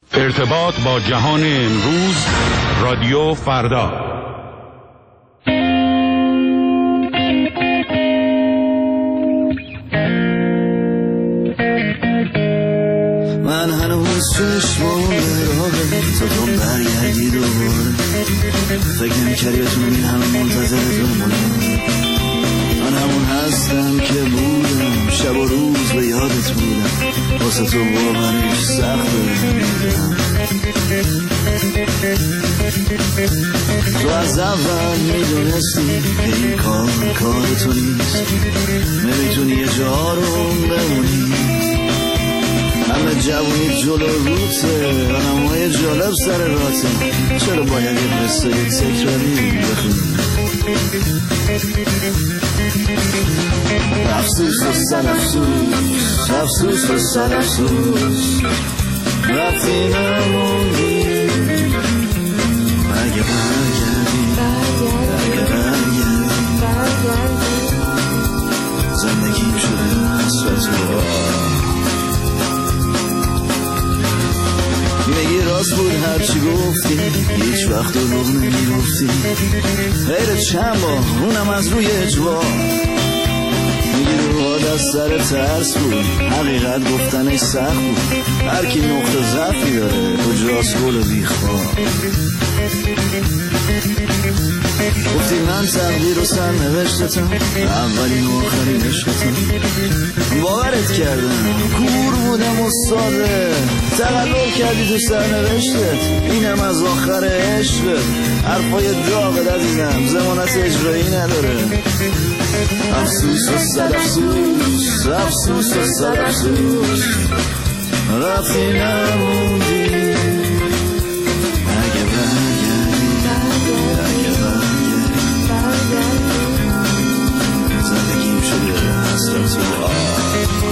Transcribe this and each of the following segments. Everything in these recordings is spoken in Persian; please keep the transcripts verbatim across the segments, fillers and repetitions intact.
ارتباط با جهان امروز، رادیو فردا. من هنوز چشمام راهه تا تو برگردی دوباره. فکر نمی‌کردی بتونم این همه منتظر بمونم. من همون هستم که بودم، شب و روز به یادت بودم. واسه تو باورش سخته میدونم. تو از اول میدونستی که این کار کار تو نیست. نمیتونی یه جا رو بمونی. همه جوونی جلو روته، آنمای جالب سر راته. چرا باید یه قصه تکراری بخونی؟ افسوس و سر افسوس، افسوس و سر افسوس، رفتی نموندی. اگه برگردی، اگه برگردی، زندگیم شده حسرت و میگی راست بود هرچی گفتی، هیچ وقت رو نمیگفتی. غیر چند بار اونم از روی اجبار. میگی روحات از سر ترس بود، حقیقت گفتنش سخت بود. هر کی نقطه ضعفی داره کجاست گل بیخوار. گفتی من تقدیر و سر نوشتتم، اولین و آخرین عشقتم. باورت کردم، کور بودم و ساده. تقلب کردی تو سر نوشتت، اینم از آخر عشقت. حرفای داغت عزیزم ضمانت اجرایی نداره. افسوس و صد افسوس، افسوس و صد افسوس، رفتی نموندی. اگه برگردی، اگه برگردی، زندگیم شده حسرت و آه.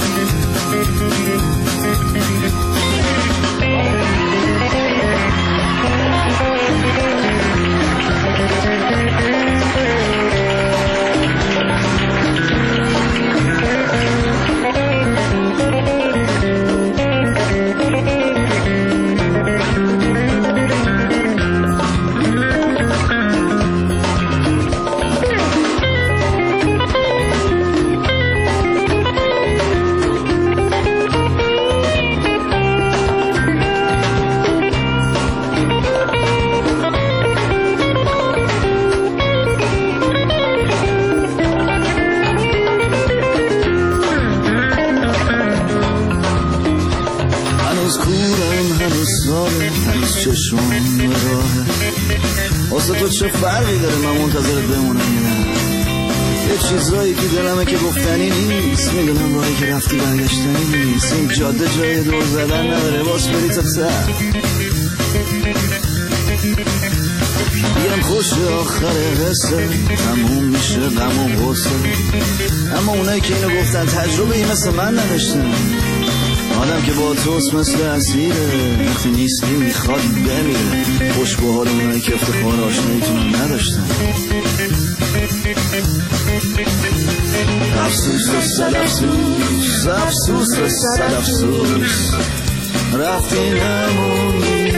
چشمام راهه. واسه تو چه فرقی داره من منتظرت بمونم یا نه؟ یه چیزایی که دلمه که گفتنی نیست. میدونم راهی که رفتی برگشتنی نیست. این جاده جای دور زدن نداره، باز بری تا سر. بگم خوش آخر قصه، تموم میشه غم و غصه. اما اونایی که اینو گفتن تجربه ای مثل من نداشتن. آدم که با توست مثل اسیره، وقتی نیستی میخواد بمیره. خوش به حال اونایی که افتخار آشناییتون نداشتن. افسوس و صد افسوس، افسوس و صد افسوس، رفتی نموندی.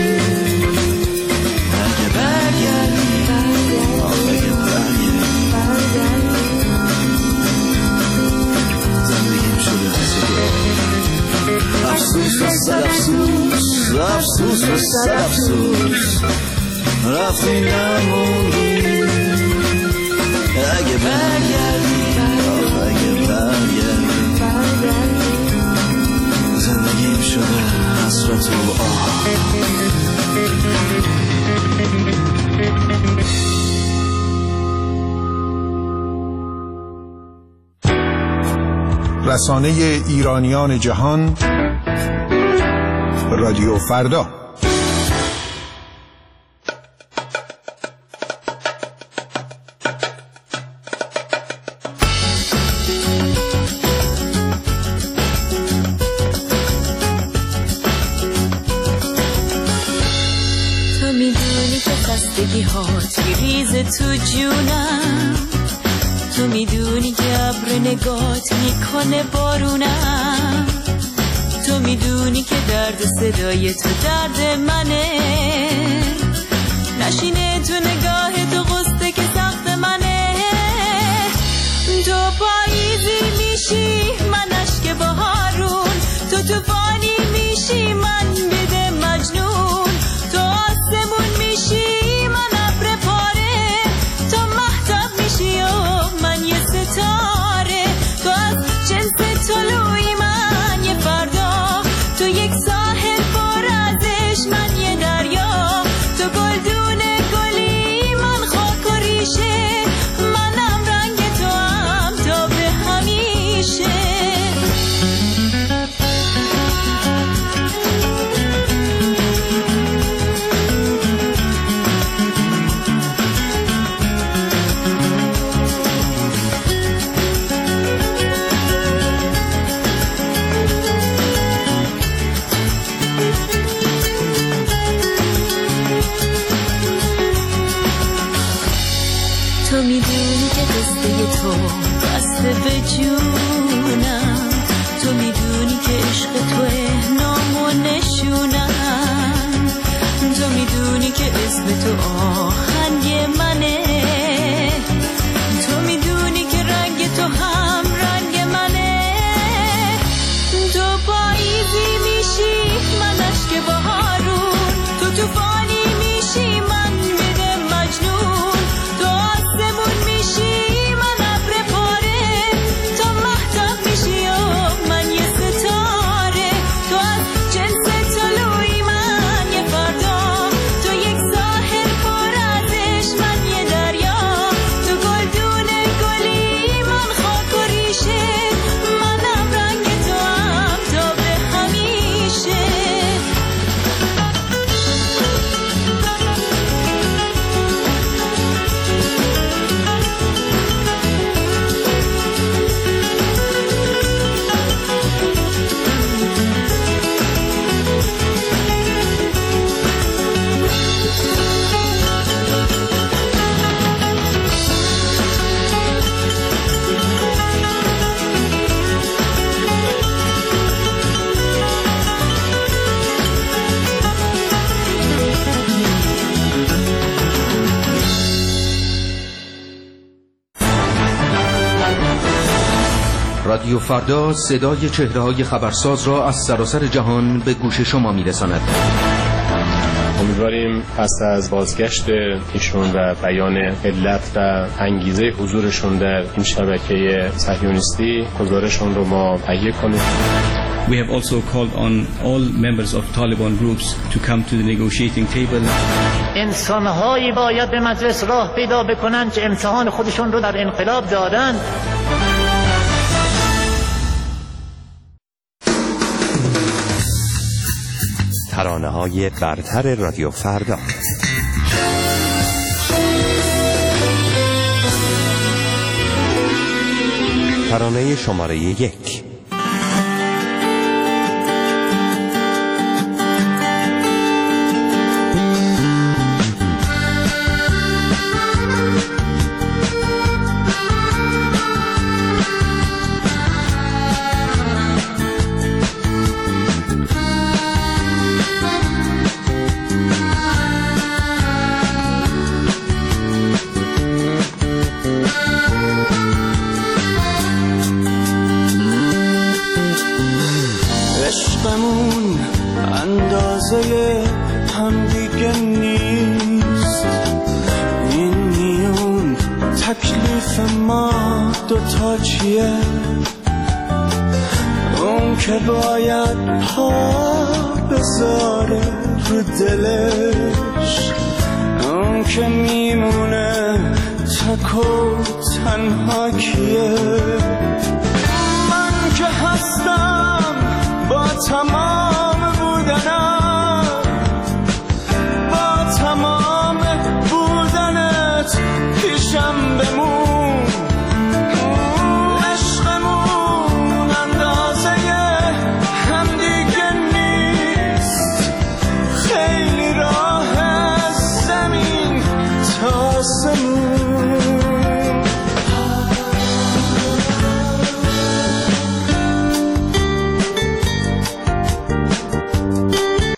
اگه برگردی، اگه برگردی، زندگیم شده حسرت. افسوس و صد افسوس، افسوس و صد افسوس، رفتی نموندی. اگه برگردی، اگه برگردی، زندگیم شده حسرت و آه. رسانه ایرانیان جهان، رادیو فردا. تو میدونی که خستگی هات میریزه تو جونم. تو میدونی که ابر نگات میکنه بارونم. تو تو میدونی که درد صدای تو درد منه، نشینه تو نگاه تو غصه که سخت منه. تو پاییزی میشی من اشک بهارون، تو توفانی میشی من بده مجنون، تو آسمون میشی من ابر پاره، تو مهتاب میشی و من یه ستاره، تو از جنس طلوعی من یه فردا، تو یک ساحل پر ازش من یه دریا، تو گلدون گلی من خاک و ریشه، منم رنگ تو هم تا به همیشه. تو میدونی که قصه تو بسته به جونم، تو میدونی که عشق توه نام و نشونم، تو میدونی که اسم تو آهنگ منه، تو میدونی که رنگ تو هم رنگ منه. تو پاییزی میشی من اشک بهارون، تو توفانی میشی من بده مجنون، تو آسمون میشی من ابر پاره، تو مهتاب میشی و من یه ستاره، تو از جنس طلوعی من یه فردا، تو یک ساحل پر ازش من یه دریا، تو گلدون گلی من خاک و ریشه، منم رنگ تو هم تا به همیشه. رادیو فردا صدای چهره‌های خبرساز را از سراسر جهان به گوش شما می‌رساند. امیدواریم پس از بازگشت ایشون و بیان علت و انگیزه حضورشون در این شبکه صهیونیستی گزارشون رو ما تهیه کنیم. We have also called on all members of Taliban groups to come to the negotiating table. انسان‌هایی باید به مجلس راه پیدا بکنن که امتحان خودشون رو در انقلاب دادن. ترانه‌های برتر رادیو فردا. ترانه شماره یک. عشقمون اندازه هم دیگه نیست، این میون تکلیف ما دوتا چیه؟ اون که باید پا بذاره رو دلش، اون که میمونه تک و تنها کیه؟ من که هستم با تمام